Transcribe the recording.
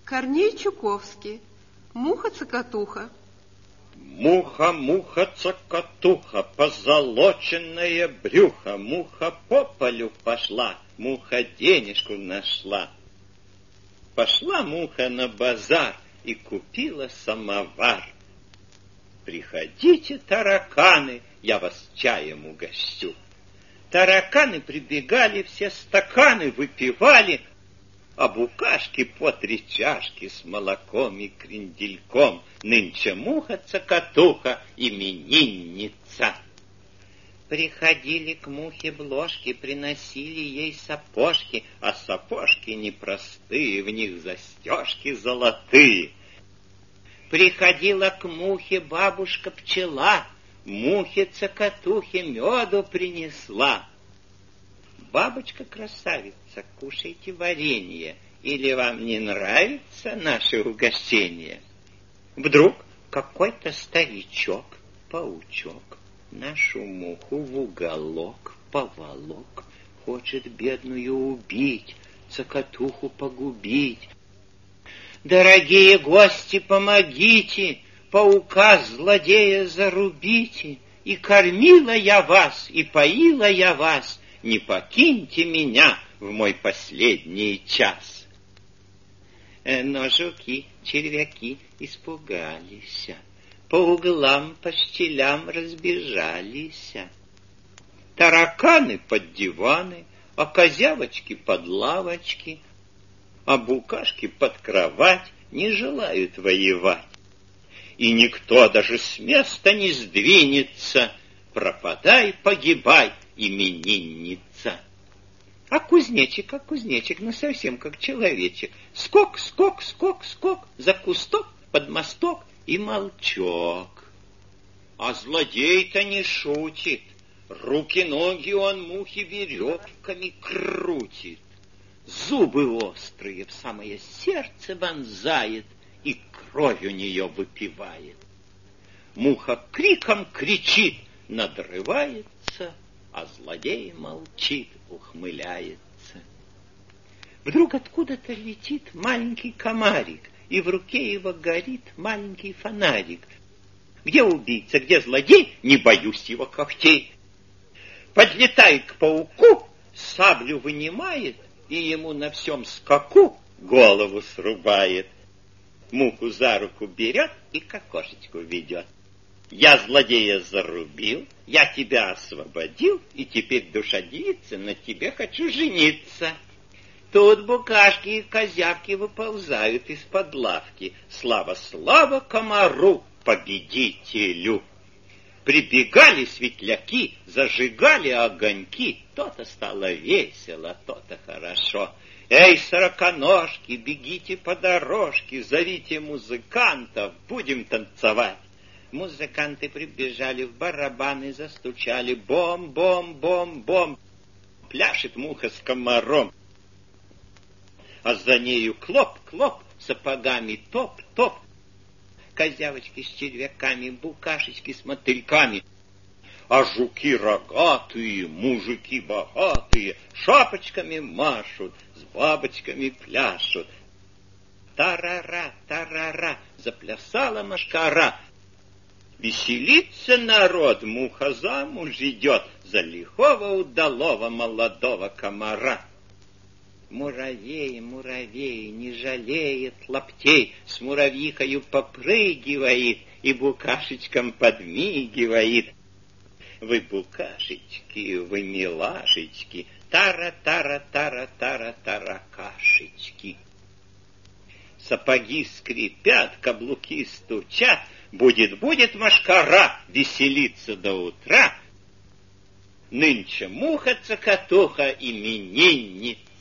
Корней Чуковский. Муха-цокотуха. Муха, муха, цокотуха, позолоченное брюхо, муха по полю пошла, муха денежку нашла. Пошла муха на базар и купила самовар. Приходите, тараканы, я вас чаем угощу. Тараканы прибегали, все стаканы выпивали, а букашки по 3 чашки с молоком и крендельком. Нынче муха-цокотуха, именинница. Приходили к мухе бложки, приносили ей сапожки, а сапожки непростые, в них застежки золотые. Приходила к мухе бабушка-пчела, мухе-цокотухе меду принесла. Бабочка-красавица, кушайте варенье, или вам не нравится наше угощение? Вдруг какой-то старичок, паучок, нашу муху в уголок поволок, хочет бедную убить, цокотуху погубить. Дорогие гости, помогите, паука-злодея зарубите, и кормила я вас, и поила я вас, не покиньте меня в мой последний час. Но жуки, червяки испугались, по углам, по щелям разбежались. Тараканы под диваны, а козявочки под лавочки, а букашки под кровать не желают воевать. И никто даже с места не сдвинется, пропадай, погибай, именинница. А кузнечик, ну совсем как человечек. Скок, скок, скок, скок, за кусток, под мосток и молчок. А злодей-то не шутит, руки-ноги он мухи веревками крутит. Зубы острые в самое сердце вонзает и кровь у нее выпивает. Муха криком кричит, надрывается, а злодей молчит, ухмыляется. Вдруг откуда-то летит маленький комарик, и в руке его горит маленький фонарик. Где убийца, где злодей, не боюсь его когтей. Подлетает к пауку, саблю вынимает, и ему на всем скаку голову срубает. Муху за руку берет и к окошечку ведет. Я злодея зарубил, я тебя освободил, и теперь, душа девица, на тебе хочу жениться. Тут букашки и козявки выползают из-под лавки. Слава, слава комару, победителю! Прибегали светляки, зажигали огоньки. То-то стало весело, то-то хорошо. Эй, сороконожки, бегите по дорожке, зовите музыкантов, будем танцевать. Музыканты прибежали, в барабаны застучали. Бом-бом-бом-бом. Пляшет муха с комаром. А за нею клоп-клоп, сапогами топ-топ. Козявочки с червяками, букашечки с мотыльками. А жуки рогатые, мужики богатые, шапочками машут, с бабочками пляшут. Тарара, тарара, заплясала мошкара. Веселится народ, муха замуж идет за лихого удалого молодого комара. Муравей, муравей, не жалеет лаптей, с муравьихою попрыгивает и букашечкам подмигивает. Вы букашечки, вы милашечки, тара-тара-тара-тара-таракашечки. Сапоги скрипят, каблуки стучат, будет мошкара веселиться до утра. Нынче муха-цокотуха, именинница.